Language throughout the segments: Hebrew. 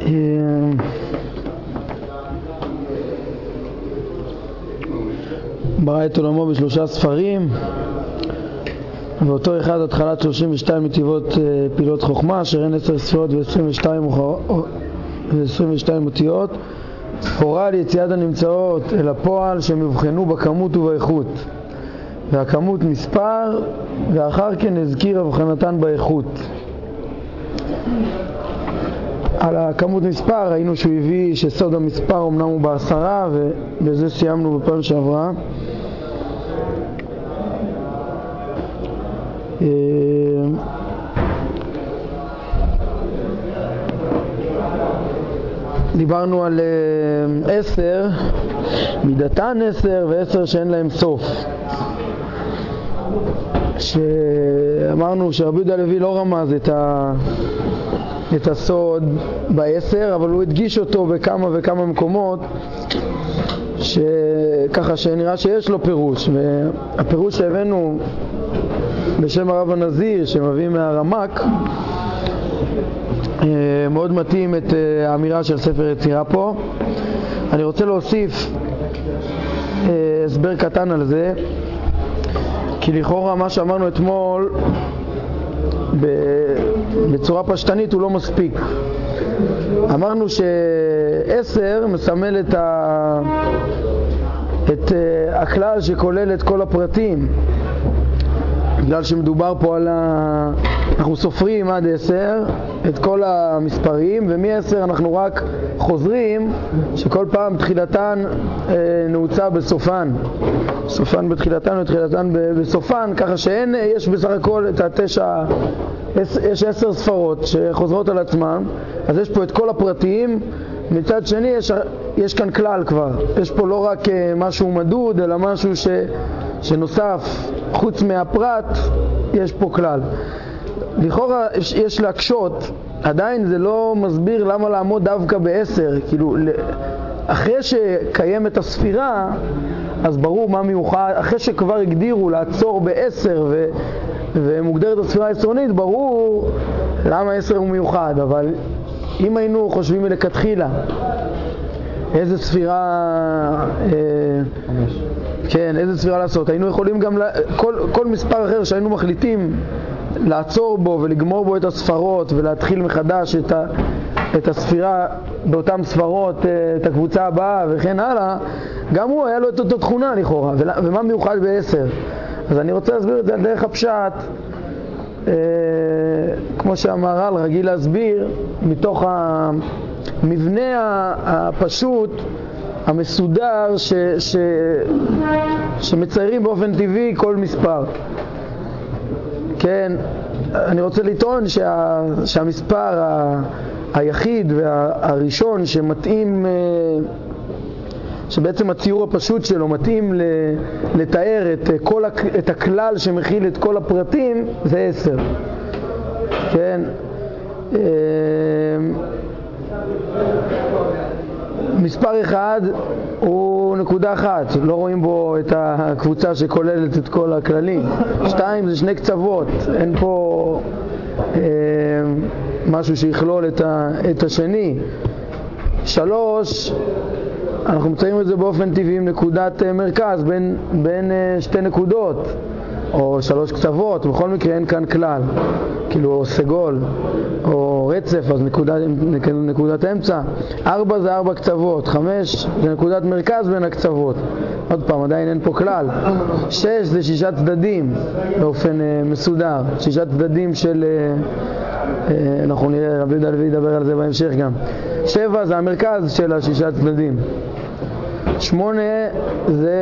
ברא את עולמו ב3 ספרים, ואותו אחד התחלת 32 נתיבות פעילות חוכמה, אשר הן 10 ספירות ו22 אותיות, הורה על יציאת הנמצאות אל הפועל שמבחנו בכמות ובאיכות, והכמות מספר, ואחר כן הזכיר הבחנתן באיכות. על הכמות מספר ראינו שהוא הביא שסוד המספר אמנם הוא ב10, ובזה סיימנו בפעם שעברה. דיברנו על 10, מידתן 10 ו10 שאין להם סוף, שאמרנו שרבי יהודה הלוי לא רמז את הסוד ב10, אבל הוא הדגיש אותו בכמה וכמה מקומות, ככה שנראה שיש לו פירוש. והפירוש שהבאנו בשם הרב הנזיר שמביא מהרמק מאוד מתאים את האמירה של ספר יצירה פה. אני רוצה להוסיף הסבר קטן על זה, כי לכאורה מה שאמרנו אתמול בצורה פשטנית הוא לא מספיק. אמרנו ש10 מסמל את הכלל שכולל את כל הפרטים, בגלל שמדובר פה על אנחנו סופרים עד 10 את כל המספרים, ומ10 אנחנו רק חוזרים שכל פעם תחילתן נעוצה בסופן, סופן בתחילתן ותחילתן בסופן, ככה שאין, יש בסך הכל את יש 10 ספרות שחוזרות על עצמן, אז יש פה את כל הפרטים. מצד שני יש כאן כלל כבר, יש פה לא רק משהו מדוד אלא משהו שנוסף, חוץ מהפרט יש פה כלל. לכאורה יש להקשות, עדיין זה לא מסביר למה לעמוד דווקא ב10, כאילו אחרי שקיימת הספירה אז ברור מה מיוחד, אחרי שכבר הגדירו לעצור ב10 ומוגדרת הספירה העשרונית, ברור למה 10 הוא מיוחד. אבל אם היינו חושבים מלכתחילה איזה ספירה כן, איזה ספירה לעשות, היינו יכולים גם כל מספר אחר שהיינו מחליטים לעצור בו ולגמור בו את הספרות ולהתחיל מחדש את הספירה באותן ספרות, את הקבוצה הבאה וכן הלאה, גם הוא היה לו את אותה תכונה לכאורה. ומה מיוחד ב10? אז אני רוצה להסביר את זה על דרך הפשט, כמו שהמהר"ל רגיל להסביר, מתוך המבנה הפשוט המסודר שמציירים באופן טבעי כל מספר. כן, אני רוצה לטעון שהמספר היחיד והראשון שמתאים, שבעצם הציור הפשוט שלו מתאים לתאר את הכלל שמכיל את כל הפרטים, זה 10. כן, מספר 1 הוא נקודה אחת, לא רואים בו את הקבוצה שכוללת את כל הכללים. 2 זה 2 קצוות, אין פה משהו שיכלול את השני. 3 אנחנו מציירים את זה באופן טבעי עם נקודת מרכז בין 2 נקודות או 3 קצוות, בכל מקרה אין כאן כלל, כאילו סגול או רצף, אז נקודת אמצע. 4 זה 4 קצוות, 5 זה נקודת מרכז בין הקצוות, עוד פעם עדיין אין פה כלל. 6 זה 6 צדדים באופן מסודר, 6 צדדים של אנחנו נראה, רבי יהודה הלוי ידבר על זה בהמשך גם. 7 זה המרכז של 6 צדדים. 8 זה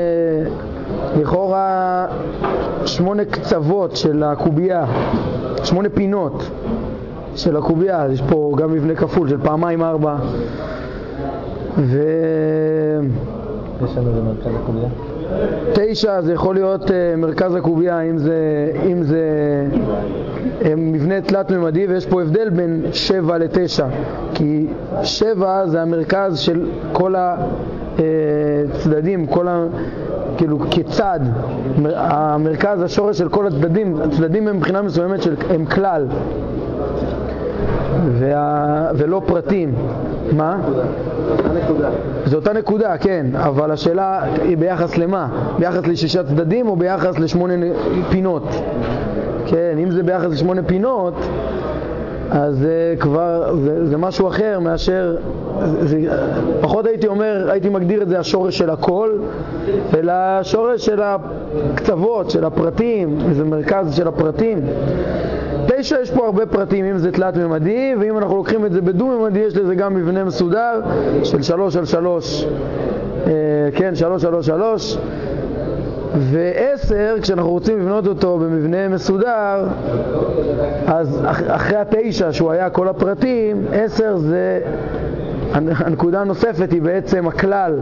לכאורה 8 קצוות של הקובייה, 8 פינות של הקובייה. יש פה גם מבנה כפול של פעמיים 4. 9 זה מרכז הקובייה. 9 זה יכול להיות מרכז הקובייה אם זה מבנה תלת ממדי, ויש פה הבדל בין 7 ל9, כי 7 זה המרכז של כל הצדדים, כאילו כצד, המרכז, השורש של כל הצדדים הם מבחינה מסוימת הם כלל. ולא פרטים. מה? זו אותה נקודה, כן, אבל השאלה היא ביחס למה? ביחס ל6 צדדים או ביחס ל8 פינות? כן, אם זה ביחס ל8 פינות, אז זה כבר, זה משהו אחר מאשר, פחות הייתי מגדיר את זה השורש של הכל, אלא השורש של הקצוות, של הפרטים, זה מרכז של הפרטים. 9 יש פה הרבה פרטים, אם זה תלת ממדי, ואם אנחנו לוקחים את זה בדו ממדי, יש לזה גם מבנה מסודר של 3 על 3, כן, 3 על 3, ו10, כשאנחנו רוצים לבנות אותו במבנה מסודר, אז אחרי 9 שהוא היה כל הפרטים, 10 זה, הנקודה הנוספת היא בעצם הכלל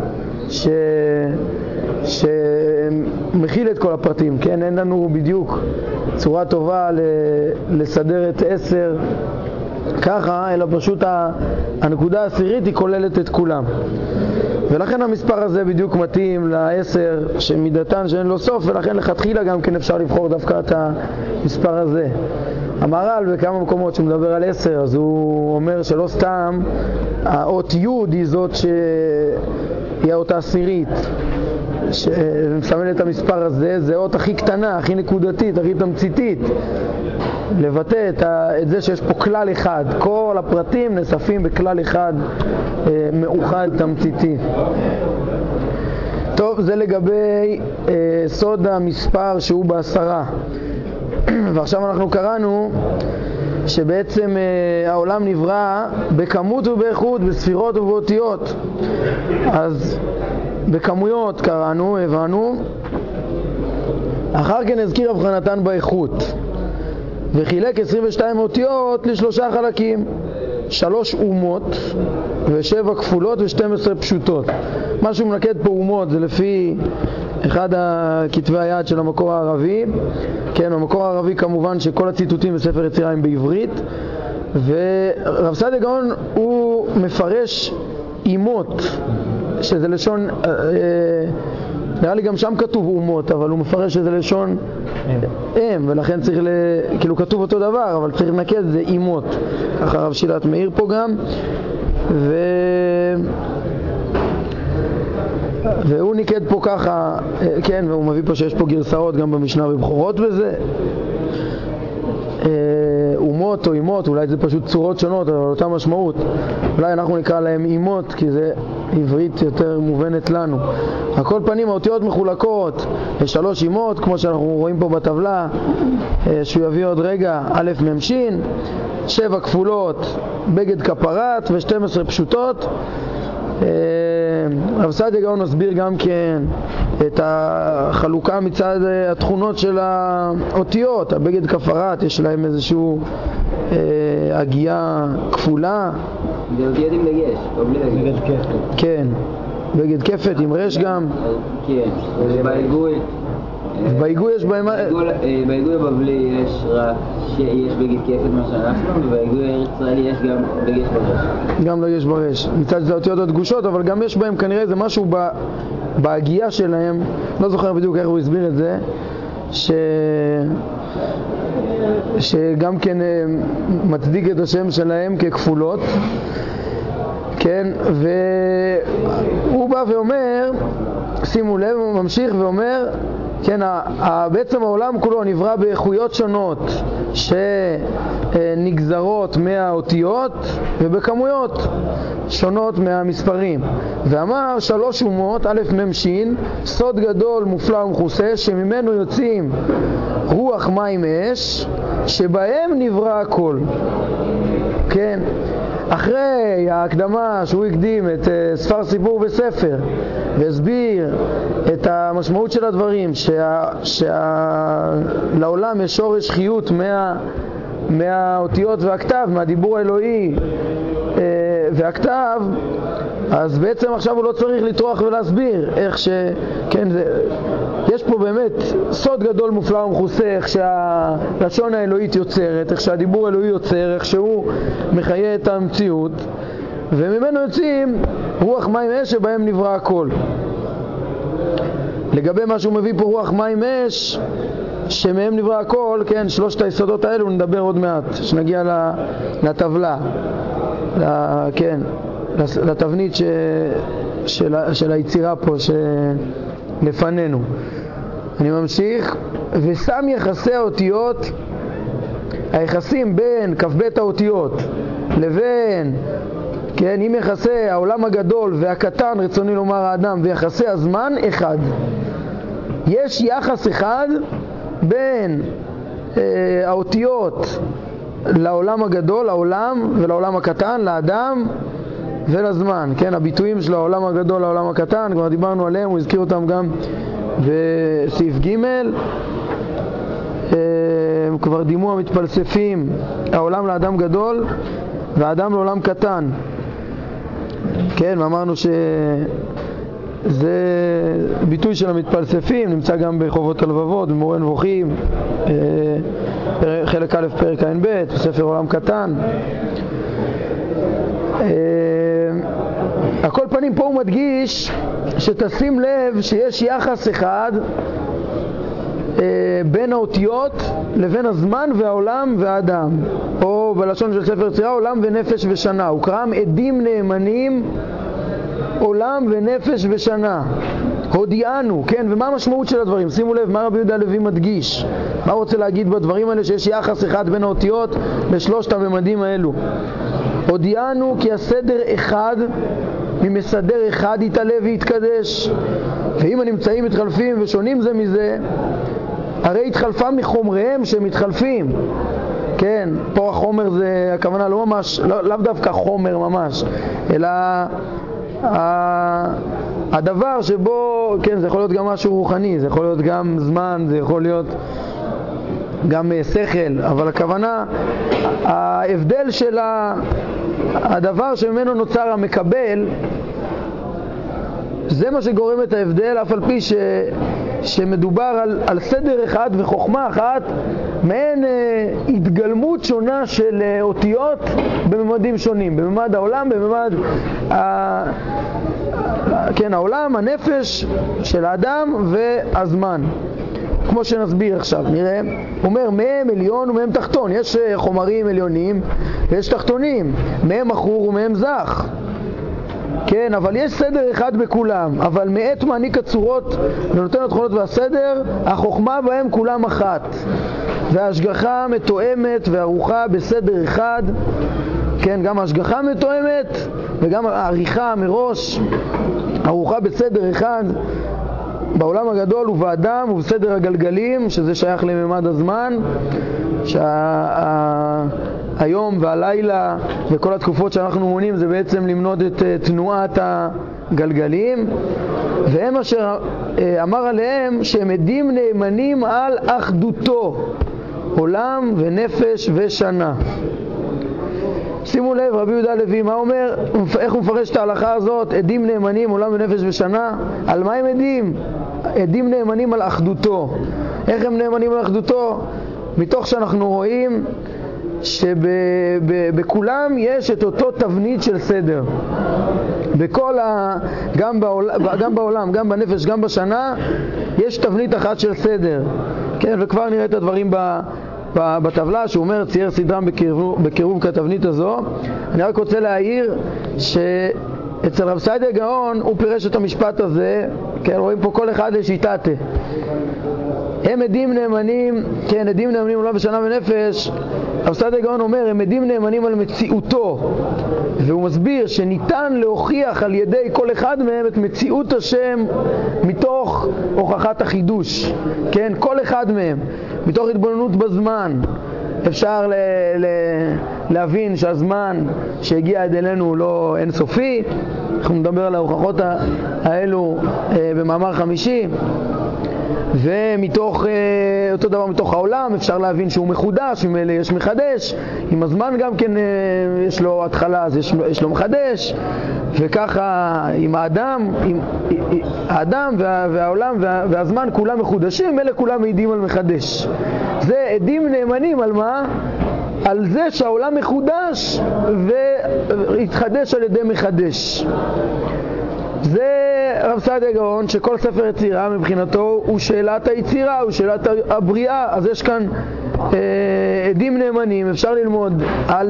שמכיל את כל הפרטים, כן? אין לנו בדיוק צורה טובה לסדר את 10 ככה, אלא פשוט הנקודה העשירית היא כוללת את כולם. ולכן המספר הזה בדיוק מתאים ל10 שמידתן שאין לו סוף, ולכן לכתחילה גם כן אפשר לבחור דווקא את המספר הזה. המהר"ל בכמה מקומות שמדבר על 10, אז הוא אומר שלא סתם האות י' היא זאת שהיא האות העשירית, שמסמל את המספר הזה, זה האות הכי קטנה, הכי נקודתית, הכי תמציתית, לבטא את זה שיש פה כלל אחד, כל הפרטים נאספים בכלל אחד מאוחד תמציתי. טוב, זה לגבי סוד המספר שהוא ב10. ועכשיו אנחנו קראנו שבעצם העולם נברא בכמות ובאיכות, בספירות ובאותיות. אז בכמויות קראנו, הבנו, אחר כן הזכיר הבחנתן באיכות, וחילק 22 אותיות ל3 חלקים, 3 אומות ו7 כפולות ו12 פשוטות. מה שהוא מנקד פה אומות זה לפי אחד הכתבי היד של המקור הערבי, כן, המקור הערבי כמובן שכל הציטוטים בספר יצירה הם בעברית, ורב סעדיה גאון הוא מפרש אימות, שזה לשון, נראה לי גם שם כתוב אומות, אבל הוא מפרש שזה לשון אם, ולכן צריך, כאילו כתוב אותו דבר, אבל צריך לנקד זה אימות. ככה רב שילת מאיר פה גם, והוא ניקד פה ככה, כן, והוא מביא פה שיש פה גרסאות גם במשנה ובחורות בזה. אומות או אימות, אולי זה פשוט צורות שונות, אבל אותה משמעות. אולי אנחנו נקרא להם אימות, כי זה עברית יותר מובנת לנו. על כל פנים, האותיות מחולקות ל3 אימות, כמו שאנחנו רואים פה בטבלה, שהוא יביא עוד רגע, א' מ' ש', 7 כפולות, בגד כפרת ו12 פשוטות. רב סעדיה גאון מסביר גם כן את החלוקה מצד התכונות של האותיות. הבגד כפרת יש להם איזשהו הגייה כפולה. זה אותיות עם דגש, או בלי דגש? בגד כפת. כן, בגד כפת עם רש גם. כן, ובהיגוי. בהיגוי יש בהם... בהיגוי הבבלי יש רק שיש בגד כפת מה שאנחנו, ובהיגוי הישראלי יש גם דגש ברש. גם דגש ברש. מצד זה אותיות הדגושות, אבל גם יש בהם כנראה איזה משהו בהגייה שלהם, לא זוכר בדיוק איך הוא הסביר את זה, שגם כן מצדיק את השם שלהם ככפולות, כן, והוא בא ואומר, שימו לב, הוא ממשיך ואומר, כן, בעצם העולם כולו נברא באיכויות שונות שנגזרות מהאותיות ובכמויות שונות מהמספרים, ואמר 3 אומות, א' מ' ש', סוד גדול מופלא ומכוסה שממנו יוצאים רוח מים אש שבהם נברא הכל. כן, אחרי ההקדמה שהוא הקדים את ספר סיפור בספר והסביר את המשמעות של הדברים, שלעולם יש שורש חיות מהאותיות והכתב, מהדיבור האלוהי והכתב, אז בעצם עכשיו הוא לא צריך לטרוח ולהסביר איך כן, יש פה באמת סוד גדול מופלא ומכוסה, איך שהלשון האלוהית יוצרת, איך שהדיבור האלוהי יוצר, איך שהוא מחיה את המציאות, וממנו יוצאים רוח מים אש שבהם נברא הכל. לגבי מה שהוא מביא פה רוח מים אש, שמהם נברא הכל, כן, שלושת היסודות האלו נדבר עוד מעט, שנגיע לטבלה, כן, לתבנית של היצירה פה שלפנינו. אני ממשיך, ושם יחסי האותיות, היחסים בין כ"ב האותיות לבין, כן, עם יחסי העולם הגדול והקטן, רצוני לומר האדם, ויחסי הזמן אחד. יש יחס אחד בין האותיות לעולם הגדול, לעולם, ולעולם הקטן, לאדם ולזמן. כן, הביטויים של העולם הגדול לעולם הקטן, כבר דיברנו עליהם, הוא הזכיר אותם גם בסעיף ג'. כבר דימו המתפלספים העולם לאדם גדול והאדם לעולם קטן. כן, ואמרנו שזה ביטוי של המתפלספים, נמצא גם בחובות הלבבות, במורה נבוכים, חלק א' פרק ע"ב, בספר עולם קטן. על כל פנים פה הוא מדגיש שתשים לב שיש יחס אחד בין האותיות לבין הזמן והעולם והאדם, או בלשון של ספר יצירה עולם ונפש ושנה. הוא קרא עדים נאמנים עולם ונפש ושנה, הודיענו. כן, ומה המשמעות של הדברים? שימו לב מה רבי יהודה הלוי מדגיש, מה הוא רוצה להגיד בדברים האלה, שיש יחס אחד בין האותיות לשלושת הממדים האלו. הודיענו כי הסדר אחד ממסדר אחד יתעלה ויתקדש, ואם הנמצאים מתחלפים ושונים זה מזה, הרי התחלפה מחומריהם שהם מתחלפים. כן, פה החומר זה הכוונה לא ממש, לאו דווקא חומר ממש, אלא הדבר שבו, כן, זה יכול להיות גם משהו רוחני, זה יכול להיות גם זמן, זה יכול להיות גם שכל, אבל הכוונה, ההבדל של הדבר שממנו נוצר המקבל, זה מה שגורם את ההבדל, אף על פי שמדובר על סדר אחד וחוכמה אחת, מעין התגלמות שונה של אותיות בממדים שונים, בממד העולם, בממד כן, העולם, הנפש של האדם והזמן. כמו שנסביר עכשיו, נראה, הוא אומר מהם עליון ומהם תחתון, יש חומרים עליונים ויש תחתונים, מהם אחור ומהם זך. כן, אבל יש סדר אחד בכולם, אבל מעט מעניק הצורות ונותן התכונות והסדר, החוכמה בהם כולם אחת, וההשגחה מתואמת וערוכה בסדר אחד. כן, גם ההשגחה מתואמת וגם העריכה מראש ערוכה בסדר אחד בעולם הגדול ובאדם ובסדר הגלגלים, שזה שייך לממד הזמן, היום והלילה וכל התקופות שאנחנו מונים זה בעצם למנות את תנועת הגלגלים, והם אשר אמר עליהם שהם עדים נאמנים על אחדותו, עולם ונפש ושנה. שימו לב, רבי יהודה הלוי מה אומר, איך הוא מפרש את ההלכה הזאת, עדים נאמנים עולם ונפש ושנה? על מה הם עדים? עדים נאמנים על אחדותו. איך הם נאמנים על אחדותו? מתוך שאנחנו רואים שבכולם יש את אותו תבנית של סדר. גם בעולם, גם בנפש, גם בשנה, יש תבנית אחת של סדר. כן, וכבר נראה את הדברים בטבלה, שהוא אומר צייר סדרם בקירוב כתבנית הזו. אני רק רוצה להעיר שאצל רב סעדיה גאון הוא פירש את המשפט הזה, כן, רואים פה כל אחד לשיטתה. הם עדים נאמנים, כן, עדים נאמנים עולם ושנה ונפש. רב סעדיה גאון אומר, הם עדים נאמנים על מציאותו, והוא מסביר שניתן להוכיח על ידי כל אחד מהם את מציאות השם מתוך הוכחת החידוש. כן, כל אחד מהם, מתוך התבוננות בזמן. אפשר להבין שהזמן שהגיע עד אלינו הוא לא אינסופי. אנחנו נדבר על ההוכחות האלו במאמר חמישי. ומתוך אותו דבר מתוך העולם אפשר להבין שהוא מחודש, ממילא יש מחדש, עם הזמן גם כן יש לו התחלה אז יש לו מחדש, וככה עם האדם והעולם והזמן כולם מחודשים, ממילא כולם מעידים על מחדש. זה עדים נאמנים על מה? על זה שהעולם מחודש והתחדש על ידי מחדש. זה רב סעדיה גאון שכל ספר יצירה מבחינתו הוא שאלת היצירה, הוא שאלת הבריאה. אז יש כאן עדים נאמנים, אפשר ללמוד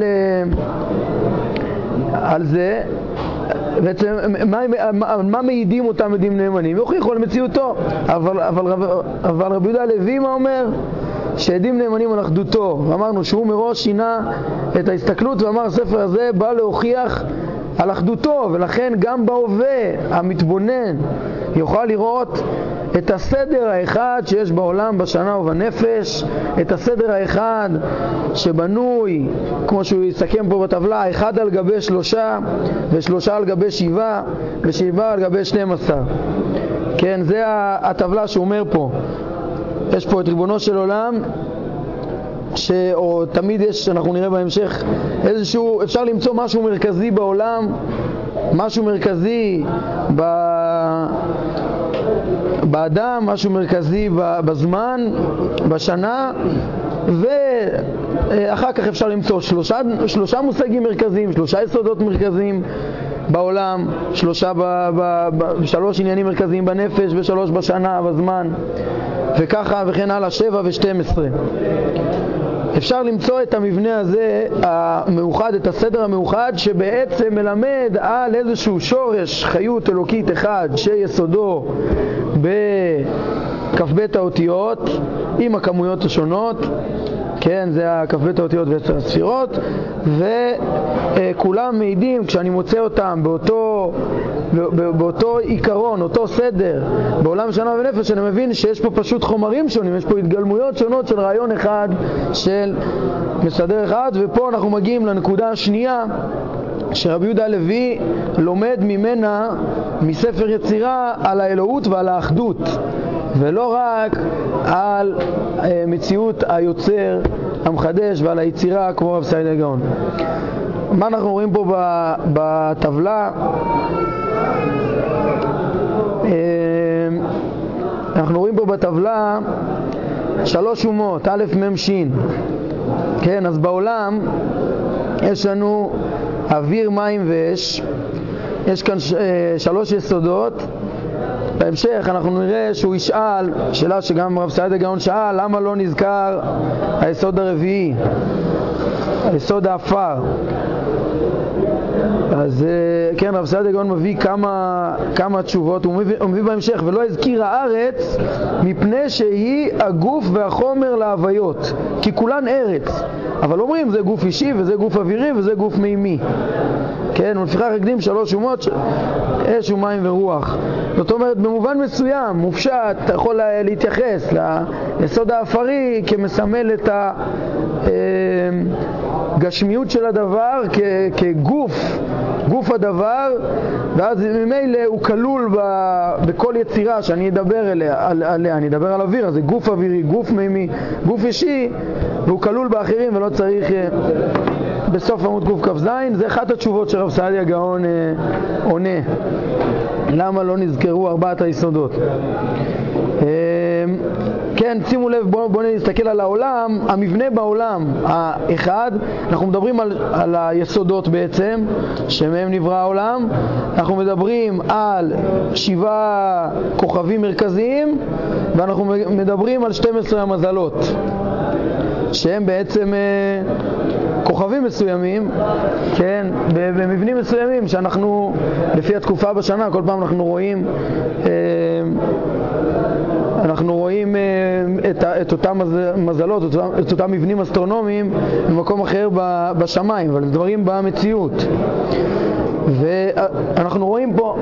על זה. בעצם מה מעידים אותם עדים נאמנים? יוכיחו על מציאותו. אבל רבי יהודה הלוי מה אומר? שעדים נאמנים על אחדותו. אמרנו שהוא מראש שינה את ההסתכלות ואמר הספר הזה בא להוכיח על אחדותו, ולכן גם בהווה המתבונן יוכל לראות את הסדר האחד שיש בעולם בשנה ובנפש, את הסדר האחד שבנוי, כמו שהוא יסכם פה בטבלה, 1 על גבי 3 ו3 על גבי 7 ו7 על גבי 12. כן, זה הטבלה שהוא אומר פה. יש פה את ריבונו של עולם, או תמיד יש, אנחנו נראה בהמשך, איזשהו, אפשר למצוא משהו מרכזי בעולם, משהו מרכזי באדם, משהו מרכזי בזמן, בשנה, ואחר כך אפשר למצוא שלושה מושגים מרכזיים, 3 יסודות מרכזיים בעולם, 3 עניינים מרכזיים בנפש ו3 בשנה, בזמן, וככה וכן הלאה, 7 ו12. אפשר למצוא את המבנה הזה המאוחד, את הסדר המאוחד, שבעצם מלמד על איזשהו שורש חיות אלוקית אחד שיסודו בכ"ב האותיות עם הכמויות השונות, כן, זה הכ"ב האותיות ו10 הספירות, וכולם מעידים, כשאני מוצא אותם באותו עיקרון, אותו סדר, בעולם שנה ונפש, אני מבין שיש פה פשוט חומרים שונים, יש פה התגלמויות שונות של רעיון אחד, של מסדר אחד. ופה אנחנו מגיעים לנקודה השנייה, שרבי יהודה הלוי לומד ממנה, מספר יצירה, על האלוהות ועל האחדות, ולא רק על מציאות היוצר המחדש ועל היצירה כמו רב סעדיה גאון. מה אנחנו רואים פה בטבלה? אנחנו רואים פה בטבלה 3 אומות, א' מ' ש'. כן, אז בעולם יש לנו אוויר, מים ואש. יש כאן 3 יסודות. בהמשך אנחנו נראה שהוא ישאל, שאלה שגם רב סעדיה גאון שאל, למה לא נזכר היסוד הרביעי, היסוד האפר. אז כן, רב סעדיה גאון מביא כמה תשובות. הוא מביא בהמשך, ולא הזכיר הארץ מפני שהיא הגוף והחומר להוויות, כי כולן ארץ. אבל אומרים זה גוף אישי וזה גוף אווירי וזה גוף מימי. כן, ולפיכך הקדים 3 אומות, אש ומים ורוח. זאת אומרת, במובן מסוים, מופשט, אתה יכול להתייחס ליסוד האפרי כמסמל את הגשמיות של הדבר, גוף הדבר, ואז ממילא הוא כלול בכל יצירה שאני אדבר עליה. אני אדבר על אוויר, אז זה גוף אווירי, גוף מימי, גוף אישי, והוא כלול באחרים ולא צריך בסוף עמוד קכ"ז. זה אחת התשובות שרב סעדיה גאון עונה, למה לא נזכרו 4 היסודות. כן, שימו לב, בואו נסתכל על העולם, המבנה בעולם האחד. אנחנו מדברים על היסודות בעצם, שמהם נברא העולם. אנחנו מדברים על 7 כוכבים מרכזיים, ואנחנו מדברים על 12 המזלות, שהם בעצם כוכבים מסוימים, כן, במבנים מסוימים שאנחנו, לפי התקופה בשנה, כל פעם אנחנו רואים את אותם מזלות, את אותם מבנים אסטרונומיים במקום אחר בשמיים, אבל דברים במציאות. ואנחנו רואים פה,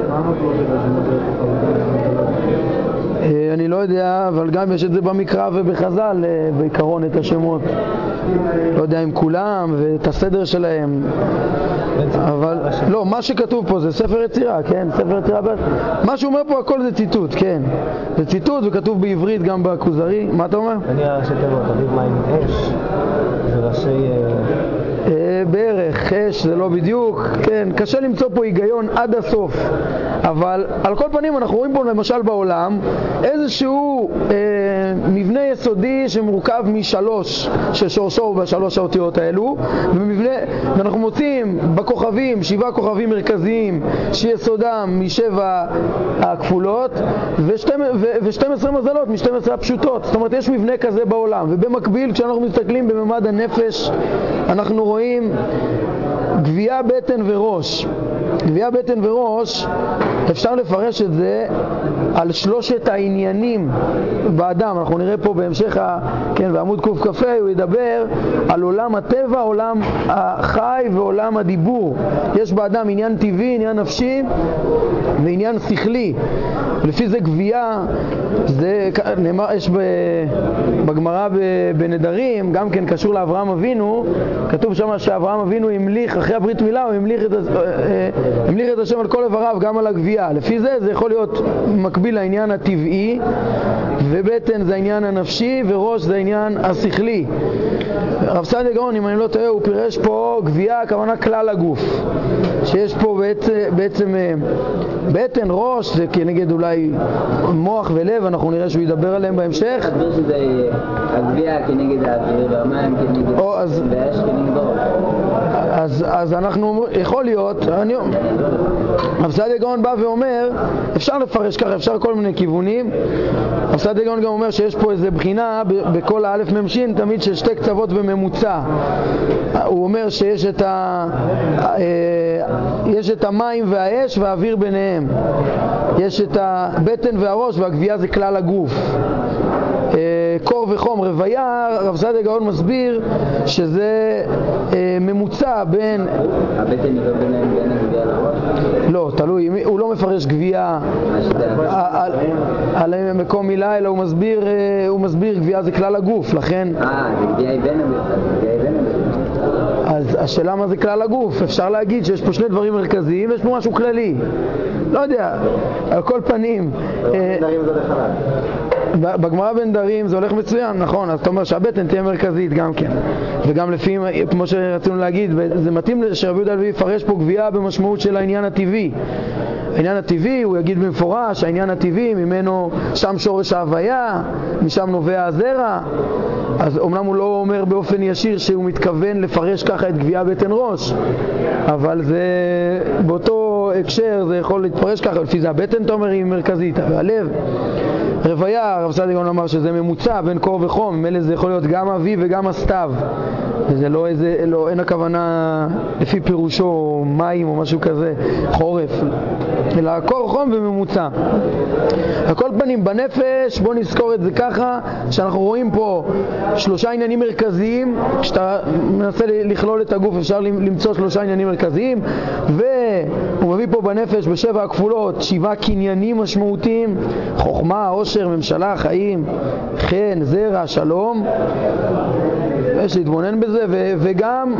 אני לא יודע, אבל גם יש את זה במקרא ובחז"ל בעיקרון, את השמות. לא יודע אם כולם ואת הסדר שלהם, אבל לא, מה שכתוב פה זה ספר יצירה, כן, ספר יצירה. מה שהוא אומר פה הכל זה ציטוט, כן, זה ציטוט וכתוב בעברית גם בכוזרי. מה אתה אומר? אני ראשי תיבות, אביב מים אש, זה ראשי בערך, אש זה לא בדיוק, כן, קשה למצוא פה היגיון עד הסוף אבל על כל פנים אנחנו רואים פה למשל בעולם איזשהו מבנה יסודי שמורכב משלוש, ששורשו בשלוש האותיות האלו, ואנחנו מוצאים בכוכבים 7 כוכבים מרכזיים שיסודם מ7 הכפולות ו12 מזלות מ12 הפשוטות. זאת אומרת יש מבנה כזה בעולם, ובמקביל כשאנחנו מסתכלים בממד הנפש אנחנו רואים גבייה, בטן וראש. גבייה, בטן וראש, אפשר לפרש את זה על 3 העניינים באדם. אנחנו נראה פה בהמשך בעמוד קוף הוא ידבר על עולם הטבע, עולם החי ועולם הדיבור. יש באדם עניין טבעי, עניין נפשי ועניין שכלי. לפי זה גבייה, זה נאמר, יש בגמרא בנדרים, גם כן קשור לאברהם אבינו, כתוב שם שאברהם אבינו המליך, אחרי הברית מילה הוא המליך את השם על כל איבריו, גם על הגבייה. לפי זה זה יכול להיות מקביל לעניין הטבעי, ובטן זה העניין הנפשי, וראש זה העניין השכלי. רב סעדיה גאון, אם אני לא טועה, הוא פירש פה גבייה, הכוונה כלל הגוף, שיש פה בעצם בטן, ראש, זה כנגד אולי מוח ולב, אנחנו נראה שהוא ידבר עליהם בהמשך. תדבר שזה הגבייה כנגד האוויר והמים כנגד והאש כנגד הראש. אז אנחנו, יכול להיות, רב סעדיה גאון בא ואומר, אפשר לפרש ככה, אפשר כל מיני כיוונים. רב סעדיה גאון גם אומר שיש פה איזה בחינה בכל האלף ממשין, תמיד של 2 קצוות בממוצע. הוא אומר שיש יש את המים והאש והאוויר ביניהם. יש את הבטן והראש, והגבייה זה כלל הגוף. קור וחום, רוויה, רב סעדיה גאון מסביר שזה ממוצע בין... הבטן נראה ביניהם בין הגבייה לראש? לא, תלוי, הוא לא מפרש גבייה על מקום מילה, אלא הוא מסביר גבייה זה כלל הגוף, לכן... זה גבייה היא בין אז השאלה מה זה כלל הגוף? אפשר להגיד שיש פה 2 דברים מרכזיים ויש פה משהו כללי. לא יודע, על כל פנים... נרים זה לחלל. בגמרא בנדרים זה הולך מצוין, נכון, אז אתה אומר שהבטן תהיה מרכזית גם כן, וגם לפי, כמו שרצינו להגיד, זה מתאים שרבי יהודה הלוי יפרש פה גבייה במשמעות של העניין הטבעי. העניין הטבעי, הוא יגיד במפורש, העניין הטבעי, ממנו שם שורש ההוויה, משם נובע הזרע. אז אומנם הוא לא אומר באופן ישיר שהוא מתכוון לפרש ככה את גבייה בטן ראש, אבל זה באותו הקשר זה יכול להתפרש ככה, לפי זה הבטן אתה אומר היא מרכזית, והלב. רוויה, רב סעדיה גאון אמר שזה ממוצע בין קור וחום, ממילא זה יכול להיות גם אביב וגם הסתיו, וזה לא, אין הכוונה לפי פירושו מים או משהו כזה, חורף, אלא קור, חום וממוצע. על כל פנים בנפש, בוא נזכור את זה ככה, שאנחנו רואים פה 3 עניינים מרכזיים, כשאתה מנסה לכלול את הגוף אפשר למצוא 3 עניינים מרכזיים, והוא מביא פה בנפש ב7 הכפולות 7 קניינים משמעותיים, חוכמה, עושר, ממשלה, חיים, חן, זרע, שלום, יש להתבונן בזה, וגם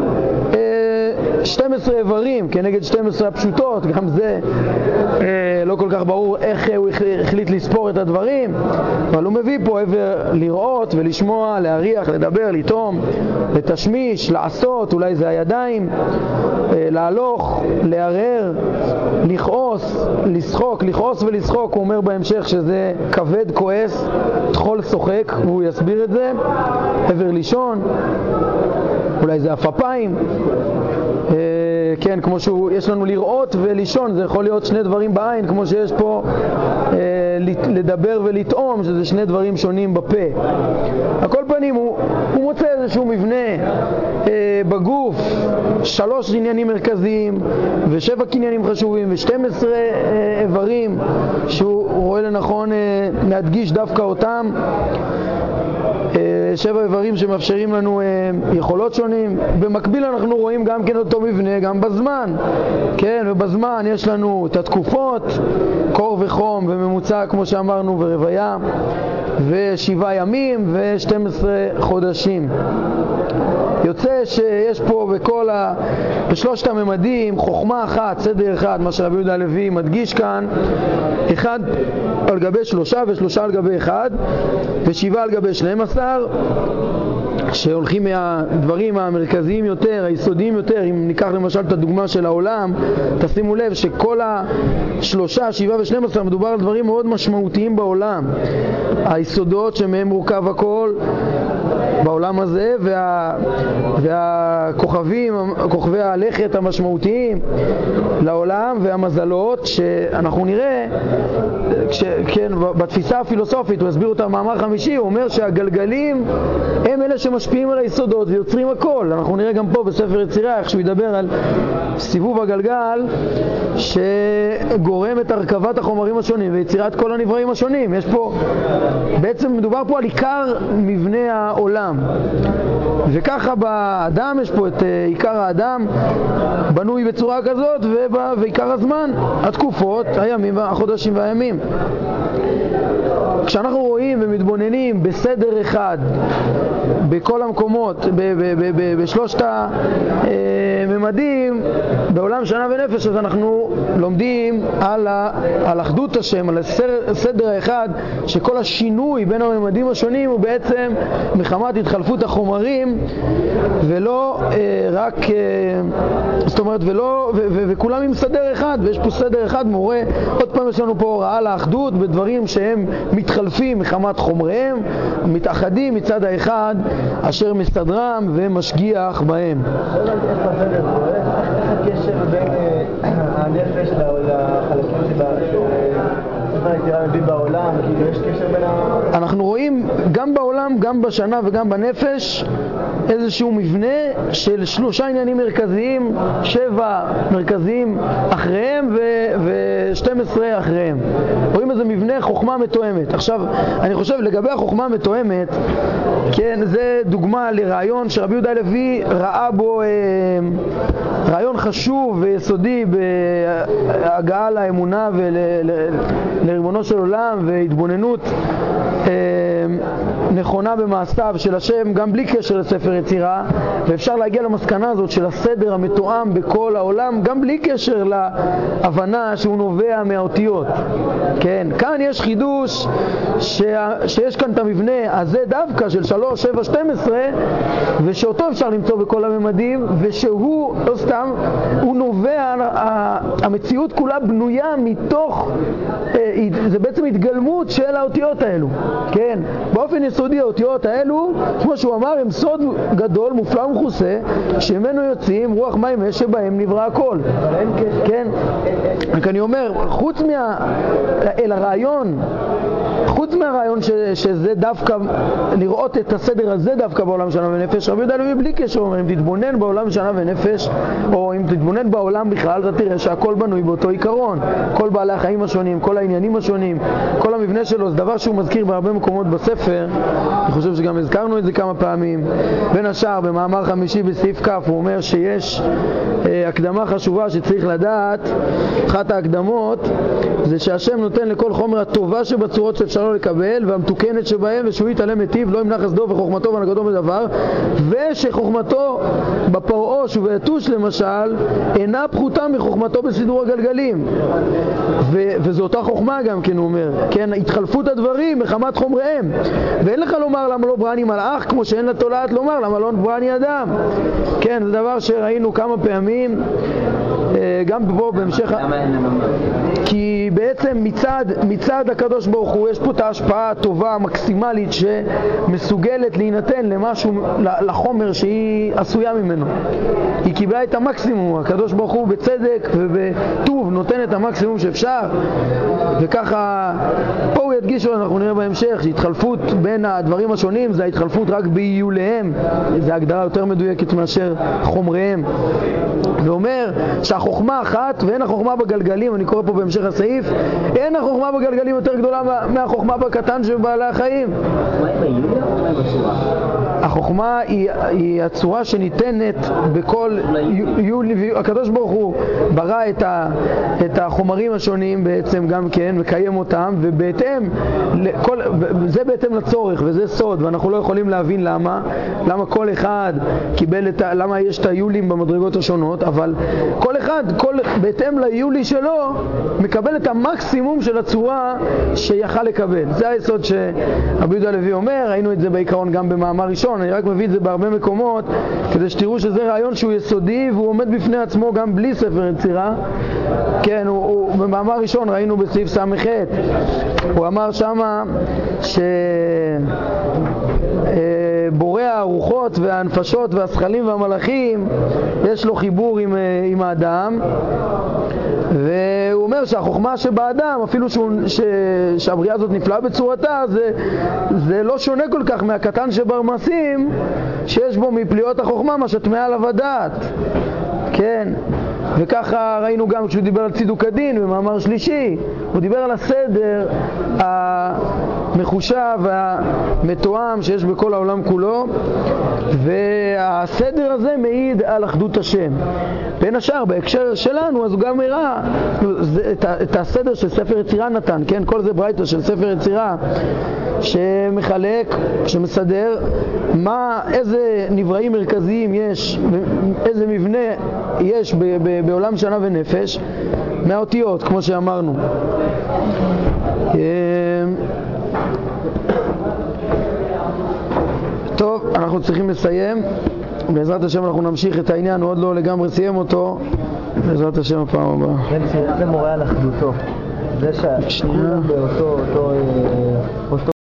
12 איברים כנגד 12 הפשוטות, גם זה לא כל כך ברור איך הוא החליט לספור את הדברים, אבל הוא מביא פה עבר לראות ולשמוע, להריח, לדבר, לטעום, לתשמיש, לעשות, אולי זה הידיים, להלוך, לערער, לכעוס, לשחוק, לכעוס ולשחוק, הוא אומר בהמשך שזה כבד כועס, תחול שוחק, והוא יסביר את זה, עבר לישון, אולי זה אפיים, כן, כמו שיש לנו לראות ולישון, זה יכול להיות 2 דברים בעין, כמו שיש פה לדבר ולטעום, שזה 2 דברים שונים בפה. על כל פנים הוא מוצא איזשהו מבנה בגוף, 3 עניינים מרכזיים ו7 קניינים חשובים ו12 איברים שהוא רואה לנכון להדגיש דווקא אותם. 7 איברים שמאפשרים לנו יכולות שונים. במקביל אנחנו רואים גם כן אותו מבנה גם בזמן, כן, ובזמן יש לנו את התקופות, קור וחום וממוצע כמו שאמרנו ורוויה, ו7 ימים ו12 חודשים. יוצא שיש פה בשלושת הממדים חוכמה אחת, סדר אחד, מה שרבי יהודה הלוי מדגיש כאן, 1 על גבי 3 ו3 על גבי 1 ו7 על גבי 12, שהולכים מהדברים המרכזיים יותר, היסודיים יותר. אם ניקח למשל את הדוגמה של העולם, תשימו לב שכל השלושה, 7 ו-12 מדובר על דברים מאוד משמעותיים בעולם. היסודות שמהם מורכב הכל בעולם הזה, והכוכבים, כוכבי הלכת המשמעותיים לעולם, והמזלות שאנחנו נראה כן, בתפיסה הפילוסופית, הוא הסביר אותה במאמר חמישי, הוא אומר שהגלגלים הם אלה שמשפיעים על היסודות ויוצרים הכל. אנחנו נראה גם פה בספר יצירה איך שהוא ידבר על סיבוב הגלגל שגורם את הרכבת החומרים השונים ויצירת כל הנבראים השונים. יש פה, בעצם מדובר פה על עיקר מבנה העולם, וככה באדם יש פה את עיקר האדם בנוי בצורה כזאת, ועיקר הזמן, התקופות, הימים, החודשים והימים. כשאנחנו רואים ומתבוננים בסדר אחד בכל המקומות, בשלושת הממדים בעולם שנה ונפש, אז אנחנו לומדים על אחדות השם, על הסדר האחד, שכל השינוי בין הממדים השונים הוא בעצם מחמת התחלפות החומרים, ולא רק, זאת אומרת, וכולם עם סדר אחד, ויש פה סדר אחד מורה. עוד פעם יש לנו פה הוראה לאחדות בדברים שהם מתחלפים מחמת חומריהם, מתאחדים מצד האחד אשר מסתדרם ומשגיח בהם. איך הקשר בין הנפש לחלקים של ספר היצירה מביא בעולם? כאילו יש קשר בין אנחנו רואים גם בעולם, גם בשנה וגם בנפש, איזשהו מבנה של 3 עניינים מרכזיים, 7 מרכזיים אחריהם ו12 אחריהם. רואים איזה מבנה חוכמה מתואמת. עכשיו, אני חושב לגבי החוכמה המתואמת, כן, זה דוגמה לרעיון שרבי יהודה הלוי ראה בו רעיון חשוב ויסודי בהגעה לאמונה ולריבונו של עולם והתבוננות נכונה במעשיו של השם, גם בלי קשר לספר יצירה. ואפשר להגיע למסקנה הזאת של הסדר המתואם בכל העולם גם בלי קשר להבנה שהוא נובע מהאותיות. כן, כאן יש חידוש שיש כאן את המבנה הזה דווקא של 3, 7, 12, ושאותו אפשר למצוא בכל הממדים, ושהוא לא סתם, הוא נובע, המציאות כולה בנויה מתוך, זה בעצם התגלמות של האותיות האלו. כן, באופן יסודי האותיות האלו, כמו שהוא אמר, הם סוד גדול, מופלא ומכוסה, שממנו יוצאים רוח מים אש שבהם נברא הכל. כן, רק אני אומר, חוץ הרעיון, חוץ מהרעיון שזה דווקא, לראות את הסדר הזה דווקא בעולם שנה ונפש, רבי יהודה הלוי בלי קשר אומר, אם תתבונן בעולם שנה ונפש, או אם תתבונן בעולם בכלל, אתה תראה שהכל בנוי באותו עיקרון. כל בעלי החיים השונים, כל העניינים השונים, כל המבנה שלו, זה דבר שהוא מזכיר בהרבה מקומות בספר. אני חושב שגם הזכרנו את זה כמה פעמים. בין השאר, במאמר חמישי בסעיף כ' הוא אומר שיש הקדמה חשובה שצריך לדעת. אחת ההקדמות זה שהשם נותן לכל חומר הטובה שבצורות שאפשר לו לקבל, והמתוקנת שבהם, ושהוא יתעלם מטיב, לא ימנח חסדו וחוכמתו והנהגתו בדבר, ושחוכמתו בפרעוש ובעטוש למשל אינה פחותה מחוכמתו בסידור הגלגלים. וזו אותה חוכמה גם, כן, הוא אומר, כן, התחלפות הדברים מחמת חומריהם. ואין לך לומר למה לא בראני מלאך, כמו שאין לתולעת לומר למה לא בראני אדם. כן, זה דבר שראינו כמה פעמים, גם פה בהמשך, כי בעצם מצד הקדוש ברוך הוא יש פה את ההשפעה הטובה המקסימלית שמסוגלת להינתן למשהו, לחומר שהיא עשויה ממנו. היא קיבלה את המקסימום. הקדוש ברוך הוא בצדק ובטוב נותן את המקסימום שאפשר, וככה פה הוא ידגיש, אנחנו נראה בהמשך שהתחלפות בין הדברים השונים זה ההתחלפות רק באיוליהם, זה הגדרה יותר מדויקת מאשר חומריהם. ואומר שהחוכמה אחת ואין החוכמה בגלגלים, אני קורא פה בהמשך הסעיף, אין החוכמה בגלגלים יותר גדולה מהחוכמה בקטן שבעלי החיים. החוכמה היא הצורה שניתנת בכל יולי. הקדוש ברוך הוא ברא את החומרים השונים בעצם גם כן, מקיים אותם, ובהתאם זה בהתאם לצורך, וזה סוד, ואנחנו לא יכולים להבין למה כל אחד קיבל למה יש את היולים במדרגות השונות, אבל כל אחד בהתאם ליולי שלו מקבל את המקסימום של הצורה שיכל לקבל. זה היסוד שרבי יהודה הלוי אומר. ראינו את זה בעיקרון גם במאמר ראשון ראשון, אני רק מביא את זה בהרבה מקומות כדי שתראו שזה רעיון שהוא יסודי והוא עומד בפני עצמו גם בלי ספר יצירה. כן, הוא במאמר ראשון ראינו בסעיף ס"ח, הוא אמר שמה בורא הרוחות והנפשות והשכלים והמלאכים יש לו חיבור עם האדם, והוא אומר שהחוכמה שבאדם, אפילו שהבריאה הזאת נפלאה בצורתה, זה לא שונה כל כך מהקטן שברמסים שיש בו מפליאות החוכמה מה שטמאה עליו הדעת. כן, וככה ראינו גם כשהוא דיבר על צידוק הדין במאמר שלישי, הוא דיבר על הסדר המחושב והמתואם שיש בכל העולם כולו, והסדר הזה מעיד על אחדות השם. בין השאר בהקשר שלנו אז הוא גם הראה את הסדר של ספר יצירה נתן, כן, כל זה ברייתא של ספר יצירה שמחלק, שמסדר איזה נבראים מרכזיים יש, איזה מבנה יש בעולם שנה ונפש מהאותיות, כמו שאמרנו. טוב, אנחנו צריכים לסיים. בעזרת השם אנחנו נמשיך את העניין, הוא עוד לא לגמרי סיים אותו, בעזרת השם הפעם הבאה. זה מורה על אחדותו, זה שכולם באותו